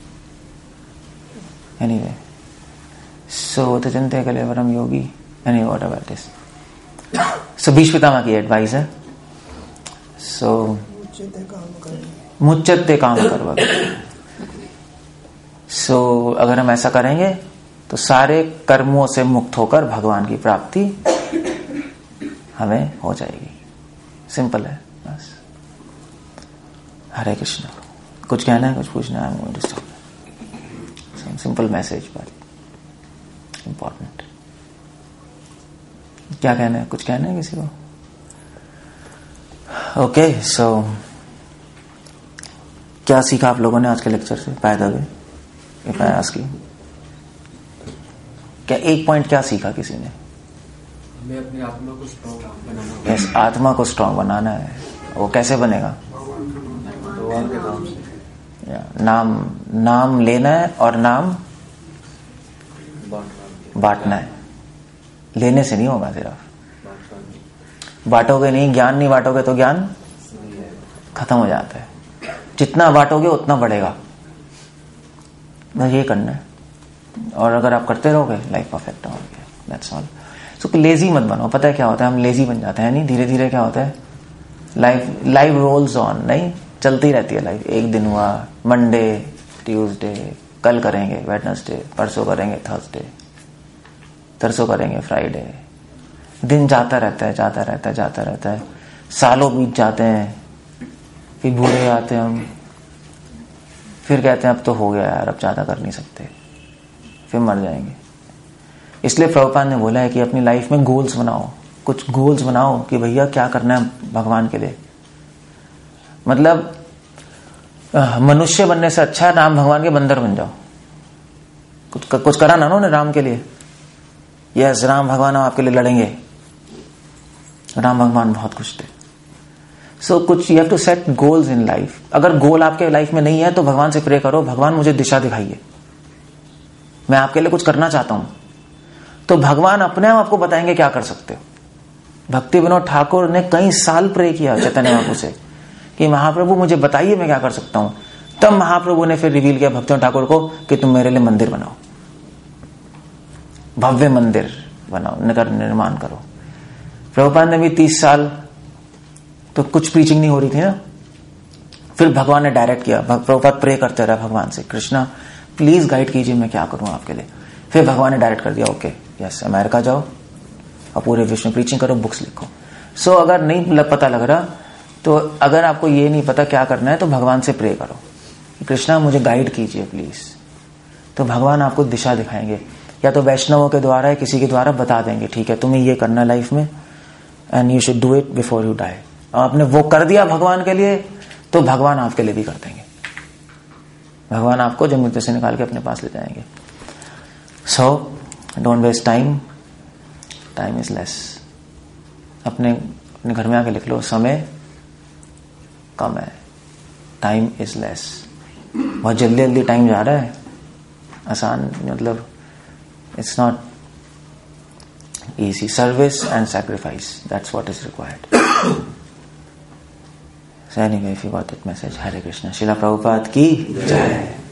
एनीवे, सो त्यजन्ते कलेवरम योगी, any what about this. So बीच पितामह की एडवाइस है। सो मुच्चते काम करवा। सो अगर हम ऐसा करेंगे तो सारे कर्मों से मुक्त होकर भगवान की प्राप्ति हमें हो जाएगी। सिंपल है बस। हरे कृष्ण। कुछ कहना है, कुछ पूछना है? सिंपल मैसेज पर इंपॉर्टेंट। क्या कहना है? कुछ कहना है किसी को? ओके okay, सो so, क्या सीखा आप लोगों ने आज के लेक्चर से? By the way, if I ask you, क्या एक पॉइंट क्या सीखा किसी ने? हमें अपनी आत्मा को स्ट्रॉन्ग बनाना है। yes, आत्मा को स्ट्रॉन्ग बनाना है। वो कैसे बनेगा? भगवान के नाम से। नाम नाम लेना है और नाम बांटना है। लेने से नहीं होगा, सिर्फ बांटोगे नहीं, ज्ञान नहीं बांटोगे तो ज्ञान खत्म हो जाता है। जितना बांटोगे उतना बढ़ेगा। बस ये करना है, और अगर आप करते रहोगे लाइफ परफेक्ट होगी। That's all. सो लेजी मत बनो। पता है क्या होता है? हम लेजी बन जाते हैं। नहीं, धीरे धीरे क्या होता है, लाइफ लाइफ रोल्स ऑन। नहीं, चलती रहती है लाइफ। एक दिन हुआ मंडे, ट्यूसडे, कल करेंगे वेडनेसडे, परसों करेंगे थर्सडे, तरसों करेंगे फ्राइडे। दिन जाता रहता है, जाता रहता है, जाता रहता है। सालों बीत जाते हैं, फिर बूढ़े आते हैं हम, फिर कहते हैं अब तो हो गया यार, अब ज्यादा कर नहीं सकते, फिर मर जाएंगे। इसलिए प्रभुपाद ने बोला है कि अपनी लाइफ में गोल्स बनाओ। कुछ गोल्स बनाओ कि भैया क्या करना है भगवान के लिए। मतलब मनुष्य बनने से अच्छा है राम भगवान के बंदर बन जाओ। कुछ कुछ करा ना उन्होंने राम के लिए। यस, राम भगवान आपके लिए लड़ेंगे। राम भगवान बहुत खुश थे। सो so, कुछ you have to set goals in life. अगर गोल आपके लाइफ में नहीं है तो भगवान से प्रे करो, भगवान मुझे दिशा दिखाइए, मैं आपके लिए कुछ करना चाहता हूं। तो भगवान अपने आप आपको बताएंगे क्या कर सकते हो। भक्ति विनोद ठाकुर ने कई साल प्रे किया चैतन्य महाप्रभु से कि महाप्रभु मुझे बताइए मैं क्या कर सकता हूं। तब महाप्रभु ने फिर रिवील किया भक्ति विनोद ठाकुर को कि तुम मेरे लिए मंदिर बनाओ, भव्य मंदिर बनाओ, नगर निर्माण करो। प्रभुपाद ने भी तीस साल तो कुछ प्रीचिंग नहीं हो रही थी ना। फिर भगवान ने डायरेक्ट किया। प्रभुपाद प्रे करते रहे भगवान से, कृष्णा प्लीज गाइड कीजिए, मैं क्या करूं आपके लिए। फिर भगवान ने डायरेक्ट कर दिया, ओके यस, अमेरिका जाओ और पूरे विश्व में प्रीचिंग करो, बुक्स लिखो। सो so, अगर नहीं पता लग रहा, तो अगर आपको ये नहीं पता क्या करना है तो भगवान से प्रे करो, कृष्णा मुझे गाइड कीजिए प्लीज। तो भगवान आपको दिशा दिखाएंगे, या तो वैष्णवों के द्वारा या किसी के द्वारा बता देंगे, ठीक है तुम्हें ये करना लाइफ में, and you should do it before you die. आपने वो कर दिया भगवान के लिए तो भगवान आपके लिए भी कर देंगे। भगवान आपको जब मृत्यु से निकाल के अपने पास ले जाएंगे। So don't waste time, time is less. अपने अपने घर में आके लिख लो, समय कम है, टाइम इज लेस। बहुत जल्दी जल्दी टाइम जा रहा है, आसान, मतलब it's not easy. Service and sacrifice, that's what is required. So anyway, if you got that message, Hare Krishna. Srila Prabhupada ki jai.